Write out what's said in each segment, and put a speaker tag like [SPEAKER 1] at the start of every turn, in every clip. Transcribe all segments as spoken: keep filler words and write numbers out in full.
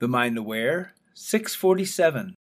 [SPEAKER 1] The Mind Aware, six forty-seven.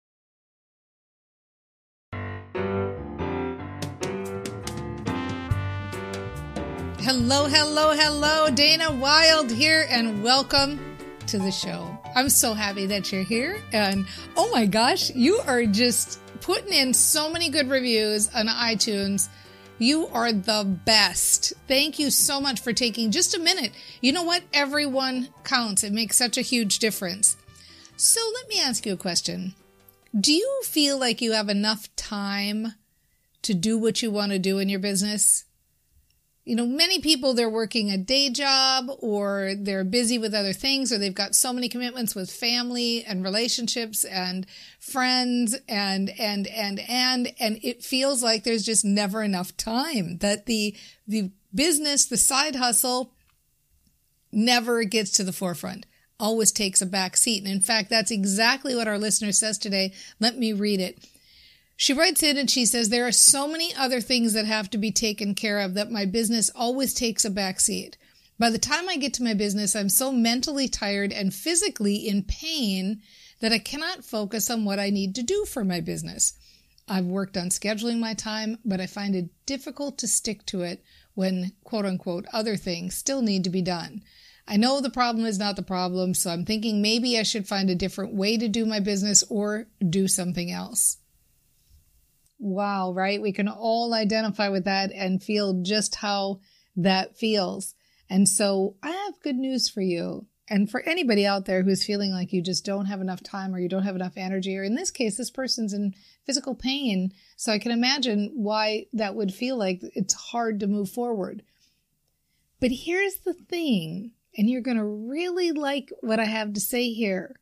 [SPEAKER 2] Hello, hello, hello. Dana Wilde here, and welcome to the show. I'm so happy that you're here. And oh my gosh, you are just putting in so many good reviews on iTunes. You are the best. Thank you so much for taking just a minute. You know what? Everyone counts. It makes such a huge difference. So let me ask you a question. Do you feel like you have enough time to do what you want to do in your business? You know, many people, they're working a day job, or they're busy with other things, or they've got so many commitments with family and relationships and friends and, and, and, and, and it feels like there's just never enough time, that the, the business, the side hustle never gets to the forefront, always takes a back seat. And in fact, that's exactly what our listener says today. Let me read it. She writes in and she says, there are so many other things that have to be taken care of that my business always takes a backseat. By the time I get to my business, I'm so mentally tired and physically in pain that I cannot focus on what I need to do for my business. I've worked on scheduling my time, but I find it difficult to stick to it when, quote unquote, other things still need to be done. I know the problem is not the problem, so I'm thinking maybe I should find a different way to do my business or do something else. Wow, right? We can all identify with that and feel just how that feels. And so I have good news for you. And for anybody out there who's feeling like you just don't have enough time, or you don't have enough energy, or in this case, this person's in physical pain. So I can imagine why that would feel like it's hard to move forward. But here's the thing, and you're going to really like what I have to say here.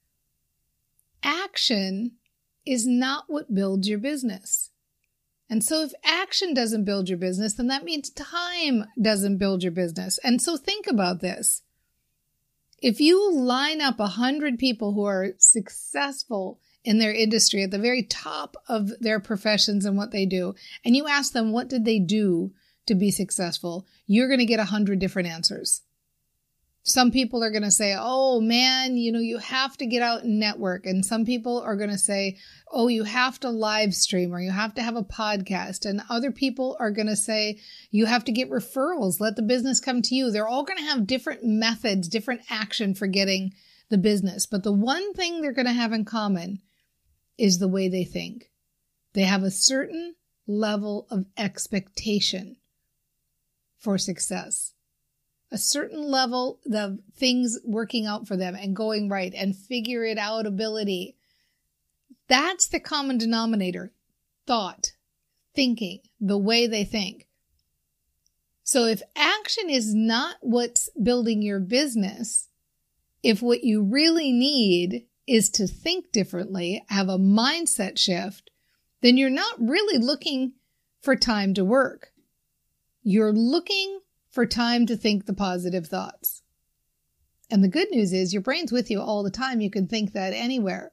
[SPEAKER 2] Action is not what builds your business. And so if action doesn't build your business, then that means time doesn't build your business. And so think about this. If you line up a hundred people who are successful in their industry at the very top of their professions and what they do, and you ask them, what did they do to be successful? You're going to get a hundred different answers. Some people are going to say, oh man, you know, you have to get out and network. And some people are going to say, oh, you have to live stream, or you have to have a podcast. And other people are going to say, you have to get referrals. Let the business come to you. They're all going to have different methods, different action for getting the business. But the one thing they're going to have in common is the way they think. They have a certain level of expectation for success. A certain level of things working out for them and going right and figure it out ability. That's the common denominator. Thought, thinking, the way they think. So if action is not what's building your business, if what you really need is to think differently, have a mindset shift, then you're not really looking for time to work. You're looking for time to think the positive thoughts. And the good news is your brain's with you all the time. You can think that anywhere.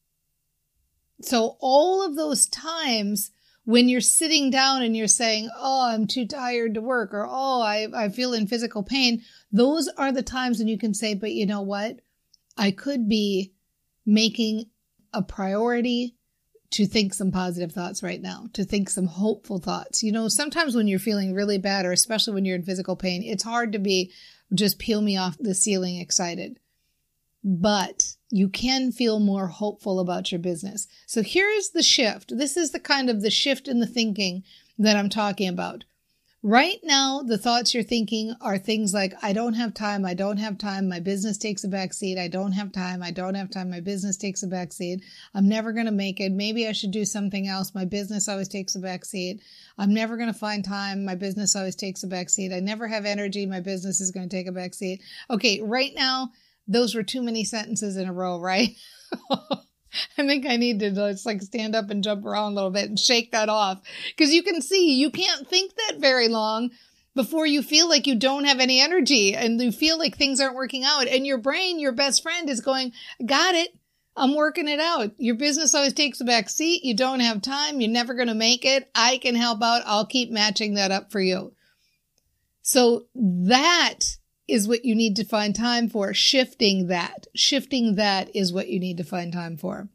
[SPEAKER 2] So all of those times when you're sitting down and you're saying, oh, I'm too tired to work, or oh, I, I feel in physical pain, those are the times when you can say, but you know what? I could be making a priority to think some positive thoughts right now, to think some hopeful thoughts. You know, sometimes when you're feeling really bad, or especially when you're in physical pain, it's hard to be just peel me off the ceiling excited. But you can feel more hopeful about your business. So here's the shift. This is the kind of the shift in the thinking that I'm talking about. Right now, the thoughts you're thinking are things like, I don't have time, I don't have time, my business takes a backseat, I don't have time, I don't have time, my business takes a backseat, I'm never going to make it, maybe I should do something else, my business always takes a backseat, I'm never going to find time, my business always takes a backseat, I never have energy, my business is going to take a backseat. Okay, right now, those were too many sentences in a row, right? I think I need to just like stand up and jump around a little bit and shake that off. Because you can see, you can't think that very long before you feel like you don't have any energy and you feel like things aren't working out. And your brain, your best friend, is going, got it. I'm working it out. Your business always takes a back seat. You don't have time. You're never going to make it. I can help out. I'll keep matching that up for you. So that is what you need to find time for. Shifting that. Shifting that is what you need to find time for.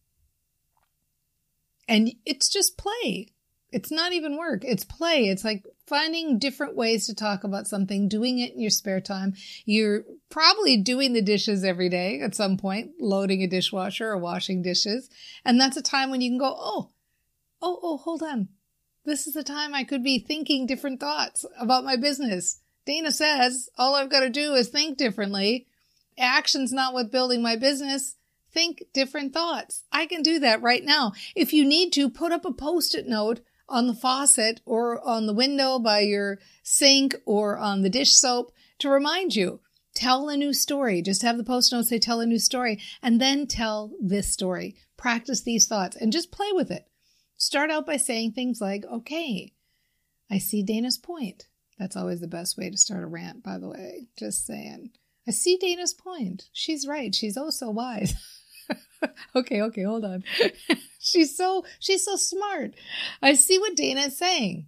[SPEAKER 2] And it's just play. It's not even work. It's play. It's like finding different ways to talk about something, doing it in your spare time. You're probably doing the dishes every day at some point, loading a dishwasher or washing dishes. And that's a time when you can go, oh, oh, oh, hold on. This is the time I could be thinking different thoughts about my business. Dana says all I've got to do is think differently. Action's not what building my business. Think different thoughts. I can do that right now. If you need to, put up a Post-it note on the faucet or on the window by your sink or on the dish soap to remind you. Tell a new story. Just have the Post-it note say tell a new story and then tell this story. Practice these thoughts and just play with it. Start out by saying things like, okay, I see Dana's point. That's always the best way to start a rant, by the way. Just saying. I see Dana's point. She's right. She's oh so wise. okay, okay, hold on. she's so she's so smart. I see what Dana is saying.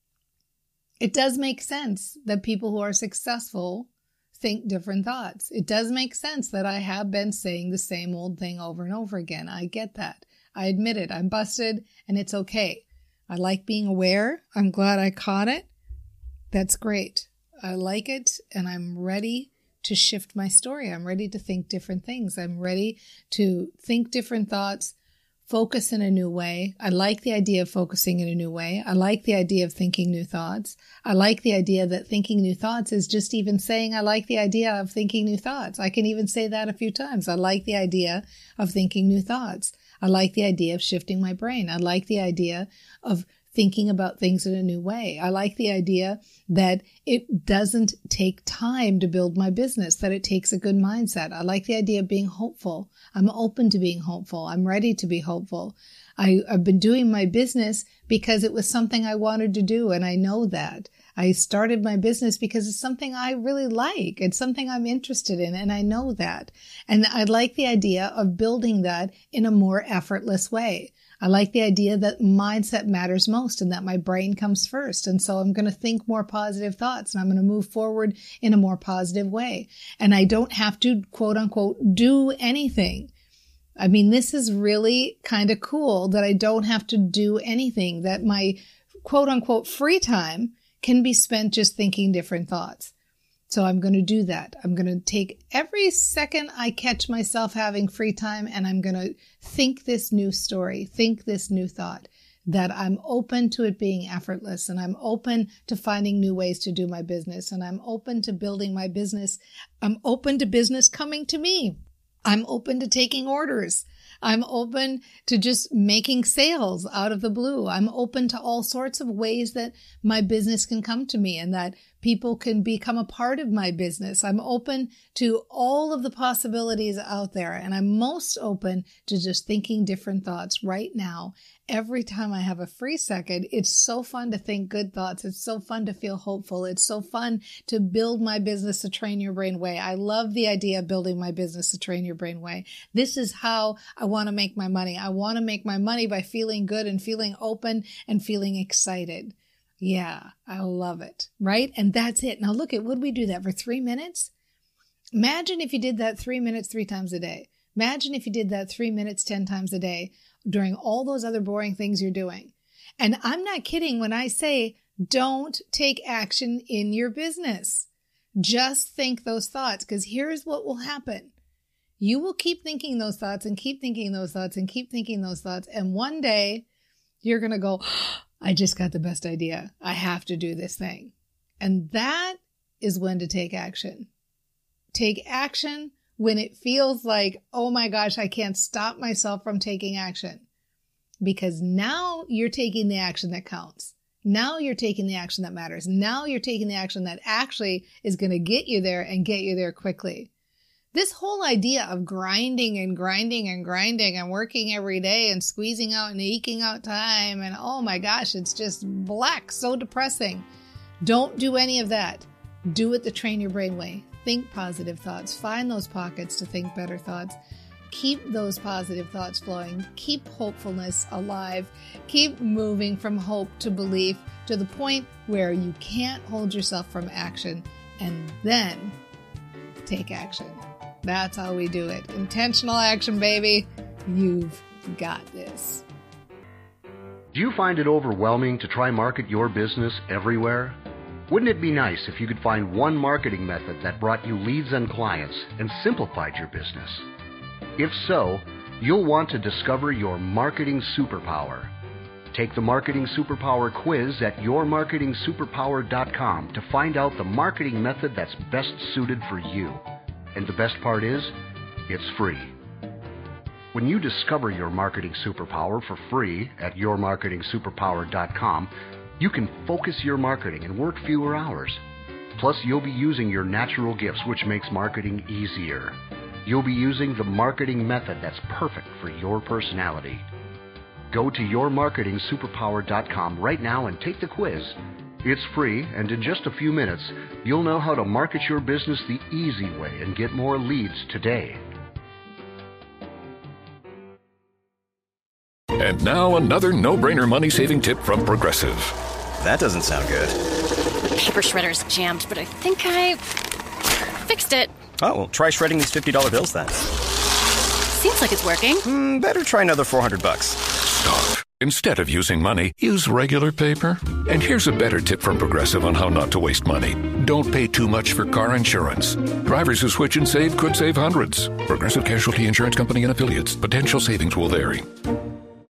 [SPEAKER 2] It does make sense that people who are successful think different thoughts. It does make sense that I have been saying the same old thing over and over again. I get that. I admit it. I'm busted and it's okay. I like being aware. I'm glad I caught it. That's great. I like it and I'm ready to shift my story. I'm ready to think different things. I'm ready to think different thoughts, focus in a new way. I like the idea of focusing in a new way. I like the idea of thinking new thoughts. I like the idea that thinking new thoughts is just even saying, I like the idea of thinking new thoughts. I can even say that a few times. I like the idea of thinking new thoughts. I like the idea of shifting my brain. I like the idea of thinking about things in a new way. I like the idea that it doesn't take time to build my business, that it takes a good mindset. I like the idea of being hopeful. I'm open to being hopeful. I'm ready to be hopeful. I, I've been doing my business because it was something I wanted to do, and I know that. I started my business because it's something I really like. It's something I'm interested in, and I know that. And I like the idea of building that in a more effortless way. I like the idea that mindset matters most and that my brain comes first. And so I'm going to think more positive thoughts and I'm going to move forward in a more positive way. And I don't have to, quote unquote, do anything. I mean, this is really kind of cool that I don't have to do anything, that my quote unquote free time can be spent just thinking different thoughts. So I'm going to do that. I'm going to take every second I catch myself having free time and I'm going to think this new story, think this new thought, that I'm open to it being effortless and I'm open to finding new ways to do my business and I'm open to building my business. I'm open to business coming to me. I'm open to taking orders. I'm open to just making sales out of the blue. I'm open to all sorts of ways that my business can come to me and that people can become a part of my business. I'm open to all of the possibilities out there. And I'm most open to just thinking different thoughts right now. Every time I have a free second, it's so fun to think good thoughts. It's so fun to feel hopeful. It's so fun to build my business the Train Your Brain way. I love the idea of building my business the Train Your Brain way. This is how I want to make my money. I want to make my money by feeling good and feeling open and feeling excited. Yeah, I love it, right? And that's it. Now look at, would we do that for three minutes? Imagine if you did that three minutes, three times a day. Imagine if you did that three minutes, ten times a day during all those other boring things you're doing. And I'm not kidding when I say, don't take action in your business. Just think those thoughts, because here's what will happen. You will keep thinking those thoughts and keep thinking those thoughts and keep thinking those thoughts. And one day you're going to go, I just got the best idea. I have to do this thing. And that is when to take action. Take action when it feels like, oh my gosh, I can't stop myself from taking action. Because now you're taking the action that counts. Now you're taking the action that matters. Now you're taking the action that actually is going to get you there and get you there quickly. This whole idea of grinding and grinding and grinding and working every day and squeezing out and eking out time and oh my gosh, it's just black, so depressing. Don't do any of that. Do it the Train Your Brain way. Think positive thoughts. Find those pockets to think better thoughts. Keep those positive thoughts flowing. Keep hopefulness alive. Keep moving from hope to belief to the point where you can't hold yourself from action. and then take action. That's how we do it. Intentional action, baby. You've got this.
[SPEAKER 3] Do you find it overwhelming to try market your business everywhere? Wouldn't it be nice if you could find one marketing method that brought you leads and clients and simplified your business? If so, you'll want to discover your marketing superpower. Take the Marketing Superpower quiz at your marketing superpower dot com to find out the marketing method that's best suited for you. And the best part is, it's free. When you discover your marketing superpower for free at your marketing superpower dot com, you can focus your marketing and work fewer hours. Plus, you'll be using your natural gifts, which makes marketing easier. You'll be using the marketing method that's perfect for your personality. Go to your marketing superpower dot com right now and take the quiz. It's free, and in just a few minutes, you'll know how to market your business the easy way and get more leads today.
[SPEAKER 4] And now another no-brainer money-saving tip from Progressive.
[SPEAKER 5] That doesn't sound good.
[SPEAKER 6] The paper shredder's jammed, but I think I fixed it.
[SPEAKER 5] Oh, well, try shredding these fifty dollar bills then.
[SPEAKER 6] Seems like it's working.
[SPEAKER 5] Mm, better try another four hundred bucks.
[SPEAKER 4] Stop. Instead of using money, use regular paper. And here's a better tip from Progressive on how not to waste money. Don't pay too much for car insurance. Drivers who switch and save could save hundreds. Progressive Casualty Insurance Company and Affiliates. Potential savings will vary.